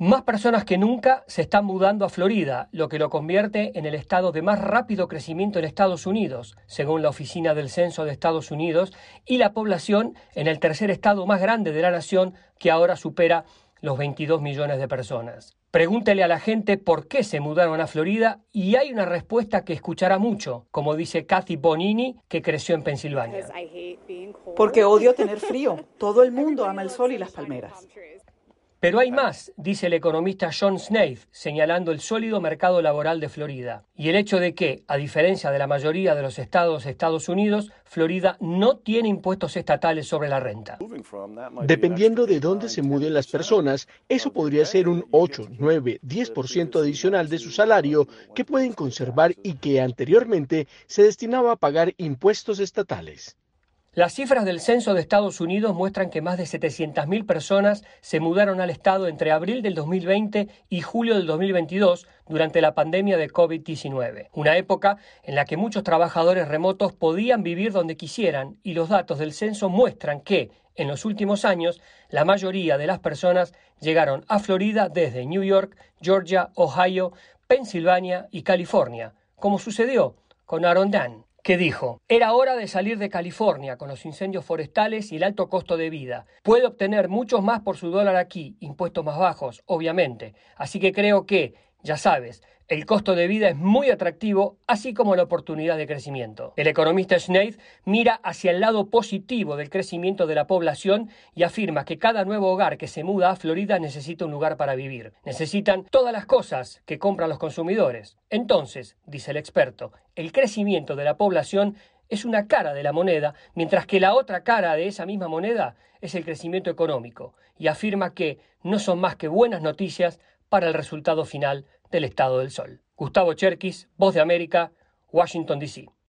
Más personas que nunca se están mudando a Florida, lo que lo convierte en el estado de más rápido crecimiento en Estados Unidos, según la Oficina del Censo de Estados Unidos, y la población en el tercer estado más grande de la nación, que ahora supera los 22 millones de personas. Pregúntele a la gente por qué se mudaron a Florida y hay una respuesta que escuchará mucho, como dice Kathy Bonini, que creció en Pensilvania. Porque odio tener frío. Todo el mundo ama el sol y las palmeras. Pero hay más, dice el economista John Snaith, señalando el sólido mercado laboral de Florida y el hecho de que, a diferencia de la mayoría de los estados de Estados Unidos, Florida no tiene impuestos estatales sobre la renta. Dependiendo de dónde se muden las personas, eso podría ser un 8, 9, 10% adicional de su salario que pueden conservar y que anteriormente se destinaba a pagar impuestos estatales. Las cifras del censo de Estados Unidos muestran que más de 700.000 personas se mudaron al estado entre abril del 2020 y julio del 2022 durante la pandemia de COVID-19, una época en la que muchos trabajadores remotos podían vivir donde quisieran y los datos del censo muestran que, en los últimos años, la mayoría de las personas llegaron a Florida desde New York, Georgia, Ohio, Pensilvania y California, como sucedió con Aaron Dan, que dijo: era hora de salir de California con los incendios forestales y el alto costo de vida. Puede obtener mucho más por su dólar aquí, impuestos más bajos, obviamente. Así que creo que, ya sabes, el costo de vida es muy atractivo, así como la oportunidad de crecimiento. El economista Snaith mira hacia el lado positivo del crecimiento de la población y afirma que cada nuevo hogar que se muda a Florida necesita un lugar para vivir. Necesitan todas las cosas que compran los consumidores. Entonces, dice el experto, el crecimiento de la población es una cara de la moneda, mientras que la otra cara de esa misma moneda es el crecimiento económico, y afirma que no son más que buenas noticias para el resultado final del Estado del Sol. Gustavo Cherkis, Voz de América, Washington, D.C.